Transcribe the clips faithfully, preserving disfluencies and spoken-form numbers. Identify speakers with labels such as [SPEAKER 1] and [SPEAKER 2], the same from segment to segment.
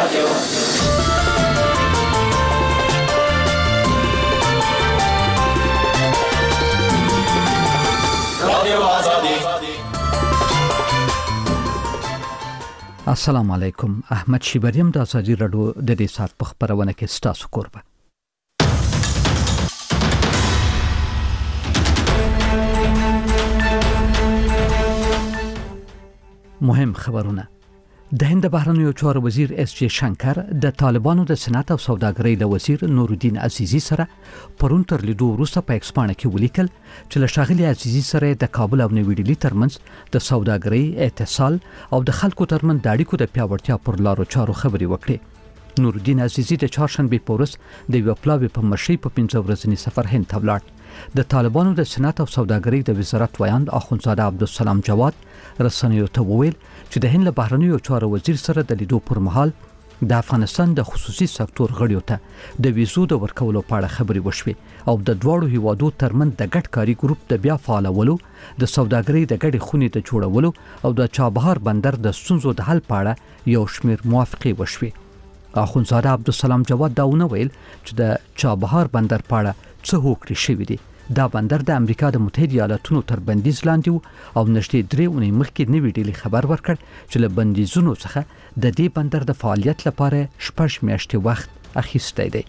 [SPEAKER 1] رادیو رادیو آزادی.
[SPEAKER 2] السلام علیکم. احمد شیبریم د ازادي رادیو د دې سات په خبرونه کې ستاسو کوربه. مهم خبرونه. د هند بهرنیو چارو وزیر اس جی شنکر د طالبانو د صنعت او سوداګرۍ د وزیر نورالدین عزیزی سره پرون تر لیدو وروسته په ایکسپانه کې ولیکل چې له ښاغلي عزیزی سره د کابل او نوی ډیلی ترمنځ د سوداګرۍ، اتصال او د خلکو ترمنځ د اړیکو د پیاوړتیا پر لارو چارو خبرې وکړې. نورالدین عزیزی د چهارشنبه په ورځ د یو پلاوي په مشرۍ په پنځه ورځنی سفر هند ته ولاړ. د طالبانو د صنعت او سوداګرۍ د وزارت ویاند اخوندزاده عبدالسلام جواد رسنیو ته وویل چې د هند له بهرنیو چارو وزیر سره د لیدو پر مهال د افغانستان د خصوصي سکتور غړیو ته د ویزو د ورکولو په اړه خبرې وشوې او د دواړو هیوادو ترمنځ د ګډ کاري ګروپ د بیا فعالولو، د سوداګرۍ د ګډې خونې د جوړولو او د چابهار بندر د ستونزو د حل په اړه یو شمېر موافقې وشوې. اخوندزاده عبدالسلام جواد دا ونه ویل چې د چابهار بندر په اړه څه هوکړې شوې دي. دا بندر د امریکا د متحده ایالاتونو تر بندیز لاندې و او نږدې درې اونۍ مخکې نوی ډیلی خبر ورکړ چې له بندیزونو څخه د دې بندر د فعالیت لپاره شپږ میاشتې وخت اخیستی دی.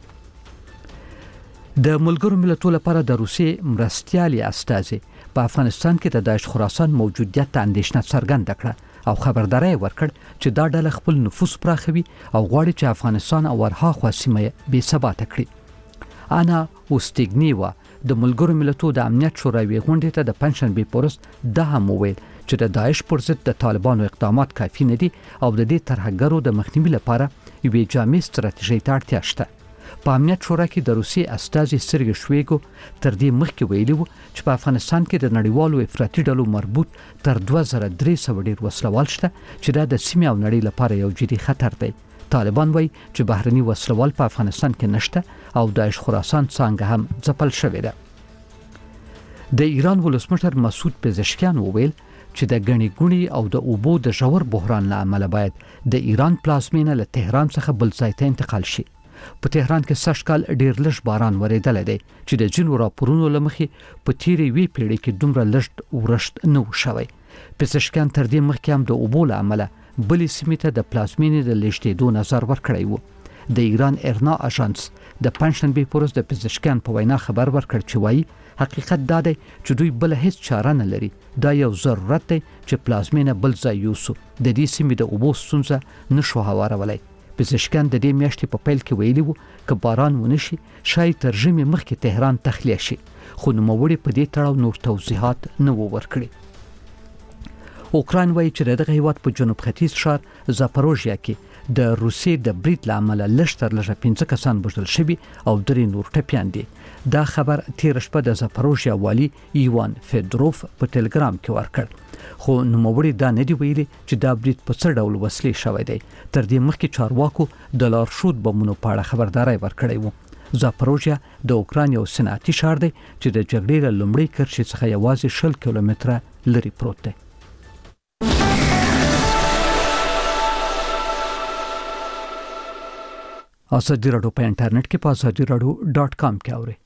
[SPEAKER 2] د ملګرو ملتونو لپاره د روسیې مرستیالي استازي په افغانستان کې د داعش خراسان موجودیت ته اندېښنه څرګنده کړه او خبرداری ورکړ چې دا ډله خپل نفوذ پراخوي او غواړي چې افغانستان او ورهاخوا سیمه بې ثباته کړي. انا اوستیګنیوا د ملګرو ملتونو د امنیت شوراوي غونډې ته د پنځشنبه په ورځ د هم وویل چې د داعش پر ضد د طالبانو اقدامات کافي نه دي او د دې ترهګرو د مخنیوي لپاره یوې جامع ستراتیژۍ ته اړتیا شته. په امنیت شورا کې د روسیې استازي سرګی شویګو تر دې مخکې ویلي وو چې په افغانستان کې د نړیوالو افراطي ډلو مربوط تر دوه زره درې سوه ډیر وسلوال شته چې دا د سیمې او نړۍ لپاره یو جدي خطر دی. طالبان وایي چې بهرني وسلوال په افغانستان کې نشته او داعش خراسان څنګه هم ځپل شوی دی. د ایران ولسمشر مسعود پزشکیان وویل چې د غنی ګونی او د اوبو د ژور بحران له امله باید د ایران پلازمینه له تهران څخه بل ځای ته انتقال شي. په تهران کې سږ کال ډیر لږ باران وریدل دی چې د جنو راپورونو لمخې په تیرې وی پیړۍ کې دومره لږ ورشت نه شوی. پزشکیان تر دې مخکې هم د اوبو له امله بلې سیمې ته د پلازمینې د لېږدېدو نظر ورکړی وو. د ایران ارنا اژانس د پنځشنبه په ورځ د پزشکیان په وینا خبر ورکړ چې وایي حقیقت دا دی چې دوی بل هیڅ چاره نه لري. دا یو ضرورت دی چې پلازمینه بل ځای یوسو. د دې سیمې د اوبو ستونزه نشو هوارولای. پزشکان د دې میاشتې په پیل کې ویلي وو چې باران ونشي شاید تر ژمي مخکې تهران تخلیه شي، خو نوموړي په دې تړاو نور توضیحات نه وو ورکړي. اوکراین وایي چې دغه هیواد په جنوب ختیځ ښار زاپاروژیا کې د روسیې د برید له امله لږ تر لږه پنځه کسان وژل شوي او درې نور ټپیان دي. دا خبر تیر شپه د زاپاروژیا والی ایوان فیدروف په ټلګرام کې ورکړ، خو نوموړي دا نه دی ویلي چې دا برید په څه ډول وسلې شوی دی. تر دې مخکې چارواکو د لارښود بمونو په اړه خبرداری ورکړی و. زاپاروژیا د اوکراین یو صنعتي ښار دی چې د جګړې له لومړۍ کرښې څخه یوازې شل کیلومتره لرې پروت دی. ازادي رادیو په انټرنیټ کې په ازادي رادیو ډاٹ کام کې اورئ.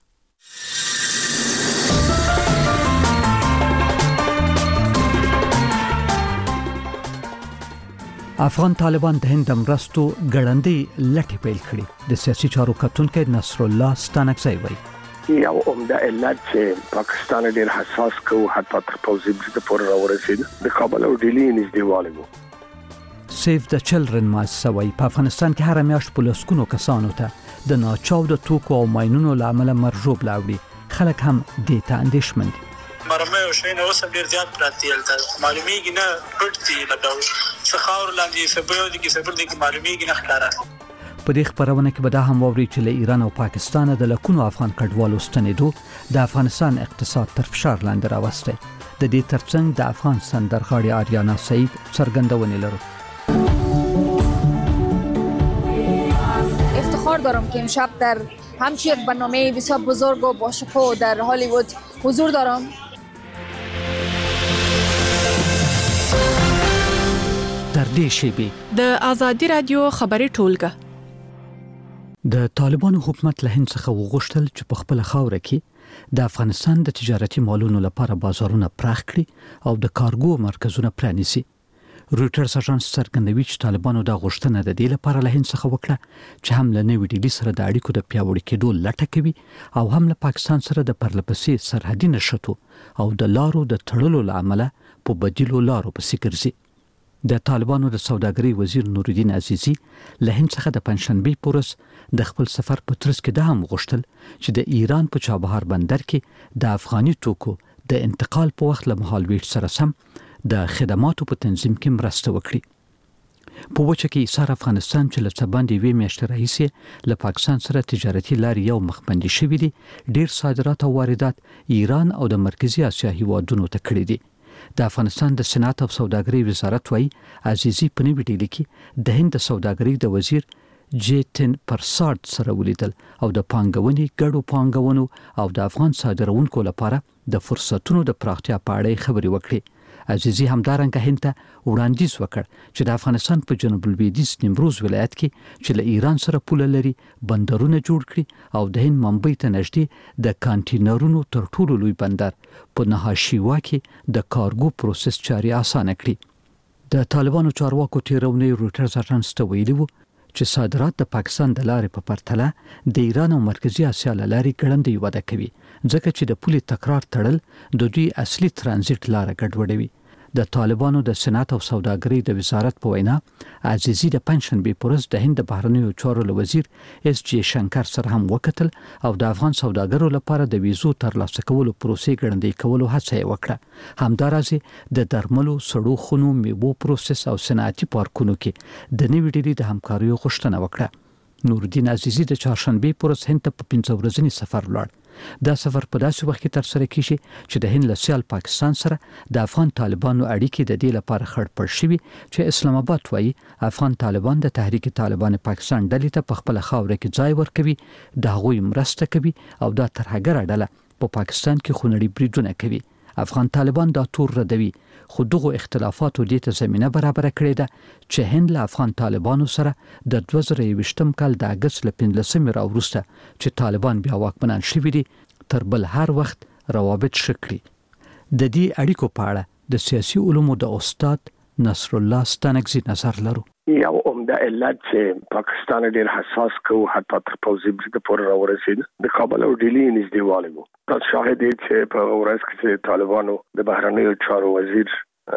[SPEAKER 2] افغان طالبان د هند مرستو ګړندۍ لټې پیل کړې. د سیاسي چارو کتونکي نصر الله ستانکزی وایي
[SPEAKER 3] یو عمده علت چې پاکستان ډیر حساس کو حتی تر پوزي برید پورې راورسید د کابل او ډیلی نږدېوالی وو.
[SPEAKER 2] سیف د چلډرن مؤسسه وایي په افغانستان کې هر میاشت په لسګونو کسانو ته د ناچاوده توکو او ماینونو له امله مرګ لاوړي. خلک هم دې ته اندېښمن دي.
[SPEAKER 4] مرمه او شین اوس ډیر زیات پراتی هلته معلومیږي نه پټ دي لکه څه خاور لاندې سبو دي کې سبل دي کې معلومیږي نه ښکارا.
[SPEAKER 2] په دې خبرونه کې به دا هم ووري چې له ایران او پاکستان د لکونو افغان کډوالو ستنېدو د افغانستان اقتصاد تر فشار لاندې راوستی. د دې ترڅنګ د افغان سندرغاړي آریانا سعید څرګندونې لرو.
[SPEAKER 5] افتخار دارم که امشب در همچین یک برنامه بسیار بزرگ و باشکوه در هالیوود حضور دارم.
[SPEAKER 2] در دې شیبې
[SPEAKER 1] د آزادي رادیو خبري ټولګه
[SPEAKER 2] د طالبانو حکومت له هند څخه وغوښتل چې په خپل خاوره کې د افغانستان د تجارتي مالونو لپاره بازارونه پراخ کړي او د کارګو مرکزونه پرانیسي. رويټرز اژانس څرګندوي چې طالبانو دا غوښتنه د دې لپاره له هند څخه وکړه چې هم له نوې ډیلي سره د اړیکو د پیاوړي کېدو لټه کوي او هم له پاکستان سره د پرلپسې سرحدي نښتو او د لارو د تړلو لامل په بدیلو لارو پسې ګرځي. د طالبانو د سوداګرۍ وزیر نورالدین عزیزی له هند څخه د پنځشنبه پورس د خپل سفر په ترڅ کې د هم غوښتل چې د ایران په چابهار بندر کې د افغاني توکو د انتقال په وخت له مهالویش سره سم د خدماتو په تنظیم کې مرسته وکړي. په وجه کې ایثار افغانستان چې له څه باندې وی میاشتې راهیسې له پاکستان سره تجارتي لارې یو مخبندي شوي دي، ډیر صادرات او واردات ایران او د مرکزی اسیا هیوادونو ته کړي دي. د افغانستان د صنعت او سوداګرۍ وزارت وايي عزیزی په نوې ډیلي کې د هند سوداګرۍ د وزیر جیتن پرساد سره ولیدل او د پانګونې ګډو پانګونو او د افغان صادرونکو لپاره د فرصتونو د پراختیا په اړه خبرې وکړي. عزیزی همدارنګه هند ته وړاندیز وکړ چې د افغانستان په جنوب لویدیځ نیمروز ولایت کې چې له ایران سره پوله لري بندرونه جوړ کړي او د هند ممبئی ته نږدې د کانټینرونو تر ټولو لوی بندر په نهاشیوا کې د کارګو پروسس چاري اسانه کړي. د طالبانو چارواکو تیرونی رويټرز اژانس ته ویلي وو چې صادرات د پاکستان د لارې په پرتله د ایران او مرکزی اسیا لارې ګړندې وده کوي ځکه چې د پولې تکرار تړل د دوی اصلي ترانزیت لار ګډوډوي. د طالبانو د صنعت او سوداګرۍ د وزارت په وینا عزیزی د پنځشنبه پورز د هند بهرنیو چارو وزیر اس جی شنکر سره هم وکتل او د افغان سوداګرو لپاره د ویزو ترلاسه کولو پروسې ګړندې کولو هڅه وکړه. همدارسه د درملو، سړو خونو، میوو پروسس او صنعتي پارکونو کې د نوې ډیلي د همکارۍ غوښتنه وکړه. نورالدین عزیزی د چهارشنبه پورز هند ته په پنځه ورځنی سفر ولاړ. دا سفر په داسې وخت کې تر سره کیږي چې د هند له سیال پاکستان سره د افغان طالبانو اړیکې د دې لپاره خړپړ شوي چې اسلام آباد وايي افغان طالبان د تحریک طالبان پاکستان ډلې ته په خپل خاوره کې ځای ورکوي، د هغوی مرسته کوي او دا ترهګر ډله په پاکستان کې خونړي بریدونه کوي. افغان طالبان دا تور ردوي خو دغه اختلافاتو دې ته زمينه برابر کړې ده چې هند له افغان طالبانو سره د دوه زره یوویشتم کال د اگست ل پنځلسمې راوروسته چې طالبان بیا واکمنان شوي دي تر بل هر وخت روابط شکړي. د دې اړیکو په اړه د سیاسي علومو د استاد نصر الله ستانکزي نظر لرو.
[SPEAKER 3] یو عمده علت چې پاکستان ډیر حساس کو حتی تر پوزي برید پورې راورسید د کابل او ډیلی نږدېوالی وو. تاسو شاهد یې چې په ورځ کې طالبانو د بهرنیو چارو وزیر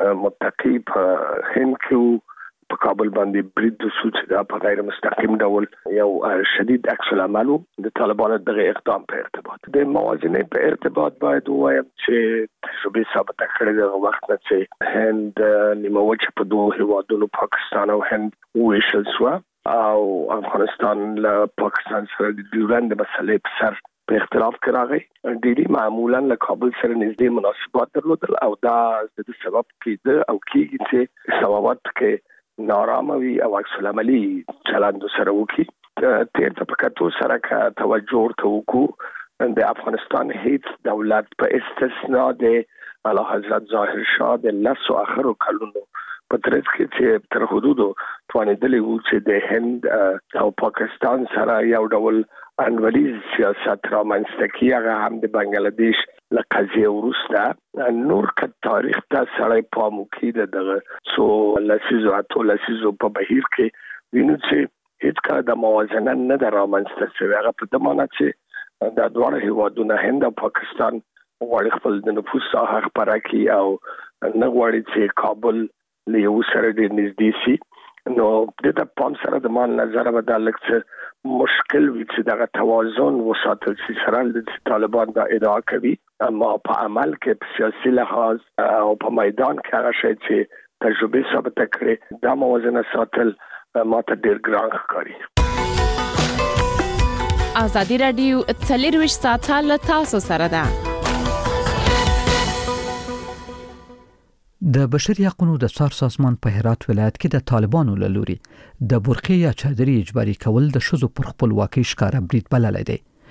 [SPEAKER 3] متقی په هند کې په کابل باندې برید د سوچ د په غیر مستقیم ډول یو شدید عکس العمل د طالبانو دغه اقدام په ارتباط د موازنه په ارتباط باید وایم چې تجربه ثابت کړې ده وخت نه چې هند نیمه وچه په دوه هیوادونو پاکستان او هند ویشل شو او افغانستان له پاکستان سره د ډیورند مسلې په سر په اختلاف کې راغی. ډیلی معمولا له کابل سره نږدې مناسبات درلودل او دا د سبب کېده او کېږي چې اسلام آباد کې ناراموي او عکس العملي چلند سره وکي. تیر ته پکاتو سره کا توجه ورته وکړو د افغانستان هیڅ دولت په استثناء د اعلی حضرت ظاهر شاه د لسو اخرو کلونو په ترڅ کې چې تر حدودو توانیدلی وو چې د هند او پاکستان سره یو ډول انوالي سیاست رامنځته کړي. هغه هم د بنگلاديش له قضیه وروسته نور ک تاریخ ته سړی پام وکړي دغه سو لسیزو اتو لسیزو په بهیر کې وینو چې هیڅ کله د موازنه نه د رامنځته شوی. هغه په دمانه چې د دوه هیوادونو هند او پاکستان غواړي خپل د نفوس ساحه خپره کړي او نه غواړي چې کابل له یو سره د نږدې شي. نو د د پام سره د مان نظر بدل څه مشکل وي چې دغه توازن وساتل شي. سره د طالبان دا ادعا کوي اما په عمل کې په سیاسي لحاظ او په میدان کې هغه شی چې تجربه ثابت کړي دا موازنه ساتل ماته ډیر ګران ښکاري.
[SPEAKER 1] آزادي رادیو څلرویشت ساعته له تاسو سره ده.
[SPEAKER 2] د بشري حقوقو د څار سازمان په هرات ولایت کې د طالبانو له لوري د برقې یا چادرې اجباري کول د شذو پر خپلواکۍ ښکارا برید بللی دی.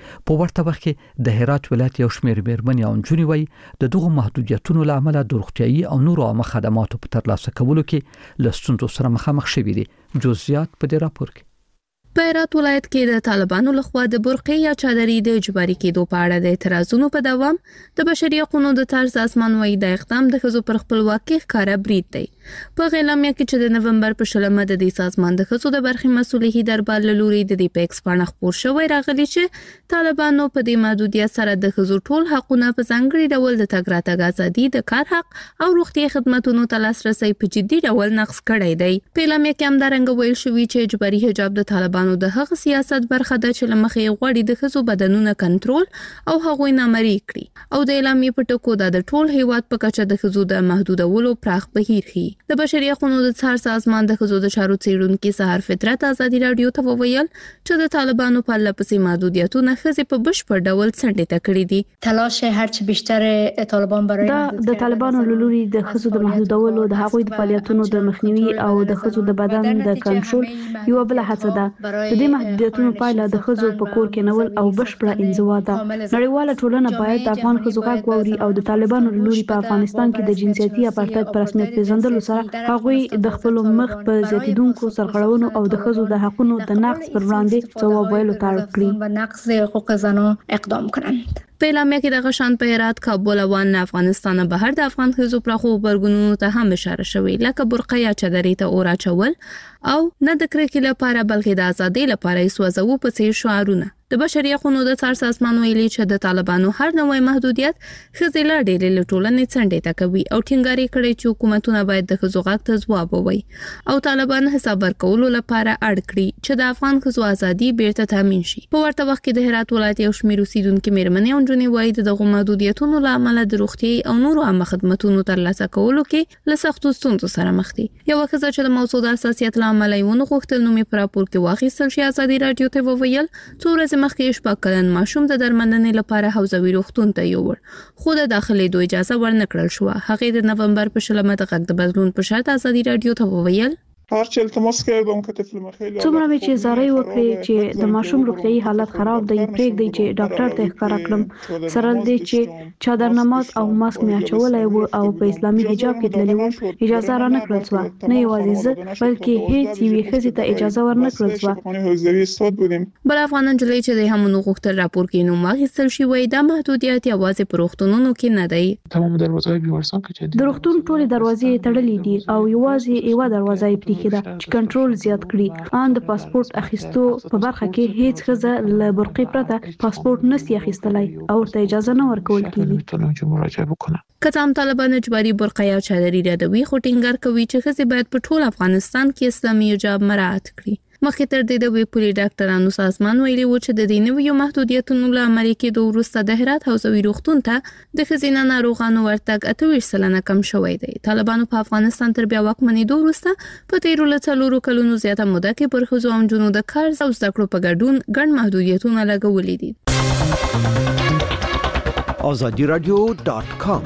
[SPEAKER 2] په ورته وخت کې د هرات ولایت یو شمېر میرمنې او نجونې وایي د دغو محدودیتونو له امله د روغتیايي او نورو عامه خدماتو په ترلاسه کولو کې له ستونزو سره مخامخ شوي دي. جزئیات په دې راپور کې.
[SPEAKER 1] په هرات ولایت کې د طالبانو لخوا د برقې یا چادرې د اجباري کېدو په اړه د اعتراضونو په دوام د بشري حقوقو د طرز اسمان وایي د اقدام د ښځو پر خپلواکۍ ښکاره برید دی. په اعلامیه کې چې د نومبر په شلمه د دې سازمان د ښځو د برخې مسؤلیت دربار له لوري د دې په ایکس باندې خپور شوی راغلی چې طالبانو په دې محدودیت سره د ښځو ټول حقوقونه په ځانګړي ډول د تګ راتګ ازادي، د کار حق او روغتي خدماتو ته لاسرسي په جدي ډول نقض کړی دی. په اعلامیه کې همدارنګه ویل شوی چې اجباري حجاب د طالبانو د هغه سیاست برخه ده چې لمخې غوړي د ښځو بدنونه کنټرول او هغوی نامرئي کړي او د اعلامیې په ټکو د ټول هیواد په کچه د ښځو د محدودولو پراخ بهیر ښيي. د بشري حقوقو د څار سازمان د ښځو د چارو څیړونکو سحر فطرت ازادي رادیو ته وویل چې د طالبانو په لپسې محدودیتونه ښځې په بشپړ ډول څنډې ته کړې دي.
[SPEAKER 6] تلاش هرچی بیشتر طالبان برای
[SPEAKER 7] دا د طالبانو له لوري د ښځو د محدودولو، د هغوی د فعالیتونو د مخنیوي او د ښځو د بدن د کنټرول یو بل هڅه ده. د دې محدودیتونو پایله د ښځو په کور کې نول او بشپړه انزوا ده. نړیواله ټولنه باید د افغان ښځو غږ واوري او د طالبانو له لوري په افغانستان کې د جنسیتي اپارټایډ په رسمیت پیژندلو سره هغوی د خپل مخ په زیاتیدونکو سرغړونو او د ښځو د حقوقو د نقض پر وړاندې ځواب ویلو ته اړ کړي.
[SPEAKER 6] نقض حقوق زنان اقدام کنند.
[SPEAKER 1] په اعلامیه کې د غشان په هرات، کابل او افغانستان بهر د افغان ښځو پراخو خبرګونونو ته هم اشاره شوې، لکه برقه یا چادرې ته اور اچول او نه د کرکې لپاره بلکې د ازادۍ لپاره یې سوځو په څیر شعارونه. د بشري حقوقو د څار سازمان ویلي چې د طالبانو هر نوې محدودیت ښځې لا ډېرې له ټولنې څنډې ته کوي او ټینګار کړي چې حکومتونه باید د ښځو غږ ته ځواب ووایي او طالبان حساب ورکولو لپاره اړ کړي چې د افغان ښځو ازادي بیرته تامین شي. په ورته وخت کې د هرات ولایت یو شمېر اوسیدونکو میرمنې او نجونې وایي د دغو محدودیتونو له امله د روغتي او نورو عامه خدماتو ترلاسه کولو کې له سختو ستونزو سره مخ دي. یو ښځه چې د موضوع د حساسیت له امله یې ونه غوښتل نوم یې په راپور کې واخیستل شي، ازادي رادیو ته وویل څو ورځې مخکې شپږ کلن ماشوم د درملنې لپاره حوزوي روغتون ته یووړ، خو د داخلېدو اجازه ورنکړل شوه. هغې د نومبر په شلمه د غږ د بدلون په شرط ازادي رادیو ته وویل
[SPEAKER 8] هرچی التماس کردم که طفل ما خیلی
[SPEAKER 7] څومره مې چې زارۍ وکړې چې د ماشوم روغتیايي حالت خراب دی، پرېږدئ چې ډاکټر ته ښکاره کړم. سره دې چې چادر نماز او ماسک مې اچولی و او په اسلامي حجاب کې تللی وم، اجازه را نه کړل شوه. نه یوازې زه بلکې هیڅ یوې ښځې ته اجازه ور نه کړل شوه.
[SPEAKER 1] بل افغان نجلۍ چې د هم غوښتل راپور کې نوم واخیستل شي وایي دا محدودیت یوازې په روغتونونو کې نه دی.
[SPEAKER 7] د روغتون ټولې دروازې تړلې دي او یوازې یوه دروازه یې پرېښې ده چې کنټرول زیات کړي. ان د پاسپورت اخیستو په برخه کې هیڅ ښځه له برقې پرته پاسپورت نشي اخیستلای او ورته اجازه نه ورکول کیږي.
[SPEAKER 1] که څه هم طالبان اجباري برقه یا چادرې ردوي، خو ټینګار کوي چې ښځې باید په ټول افغانستان کې اسلامي حجاب مراعات کړي. مخکې تر دې د ویپولي ډاکټرانو سازمان ویلي و چې د دې نویو محدودیتونو له عملي کېدو وروسته د هرات حوزوي روغتون ته د ښځینه ناروغانو ورتګ اته ویشت سلنه کم شوی دی. طالبانو په افغانستان تر بیا واکمنېدو وروسته په تیرو له څلورو کلونو زیاته موده کې پر ښځو او نجونو د کار او زده کړو په ګډون ګڼ محدودیتونه لګولي دي.
[SPEAKER 9] آزادی رادیو ډاټ کام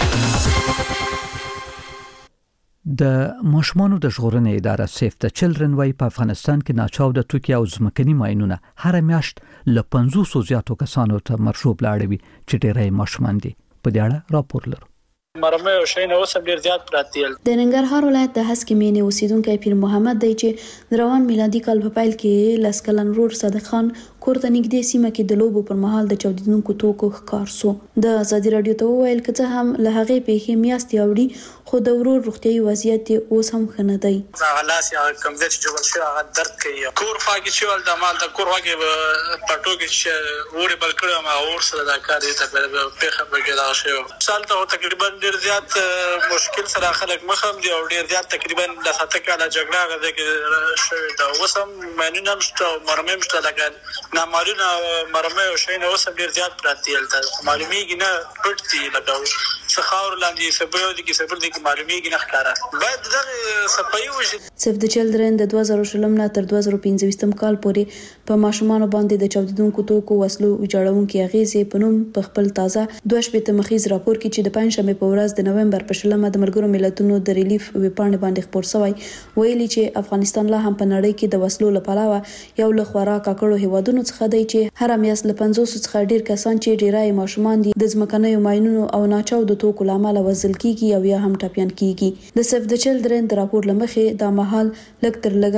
[SPEAKER 2] د ماشومانو د ژغورنې اداره سیف د چلډرن وای په افغانستان کې ناچاوده توکي او ځمکني ماینونه هر میاشت له پنځوس زیاتو کسانو ته مرشوب لاړوي چې ډېری ماشومان دي. په دې اړه راپور لرو.
[SPEAKER 4] مرمه او شین اوس ډیر زیات پراتی ال
[SPEAKER 10] د ننګرهار ولایت د هسکې مینې اوسیدونکو پیر محمد دی چې د روان میلادي کال په پیل کې لسکلن رور صادق خان کور ته نږدې سیمه کې د لوبو پر مهال د چاودیدونکو توکو ښکار سو. د آزادي رادیو ته وویل که څه هم له هغې پیښې میاشتې اوړي خو د ورور روغتیايي وضعیت اوس هم ښه نه دی.
[SPEAKER 4] هغه لاس یا کمزوري چې جوړ شو هغه درد کوي. کور خواږه چې ول د مال د کور خواږه پټو کې چې وره بل کړه ما اور سره دا کار دي ته په پیښه بګلا شو. سال ته تقریبا ډیر زیات مشکل سره خلک مخم دي او ډیر زیات تقریبا د ساته کاله جګړه غږ کې شوې دا وسم معنی نم شته مرمم شته لګل نه مالونه مرمه او شین اوس ډیر زیات پراتی ال معلومیږي نه پټي لګاو څخاور لاندې سبيو دي کې سبر دي کې معلومیږي نه ښکارا باید دغه صفایي وشي.
[SPEAKER 10] سیف د چلډرن د دوه زره شلم نه تر دوه زره پنځه کال پورې په ماشومان باندې د چاودیدونکو توکو وسلو ویجاړونکو اغیزې په نوم په خپل تازه دوه شپږ مخیز راپور کې چې د پنځشنبه په ورځ د نومبر په شلمه د ملګرو ملتونو د ریلیف ویبپاڼې باندې خبر شوی ویلي چې افغانستان لا هم په نړۍ کې د وسلو لپاره یو له خورا کاکړو هیوادونو راپورونو څخه دی چې هر میاشت له پنځوس څخه ډیر کسان چې ډیرای ماشومان دي د ځمکنیو ماینونو او ناچاو د توکو لامل وزل کیږي او یا هم ټاپیان کیږي. د سیف د چلډرن د راپور لمخې دا مهال لکتر لګ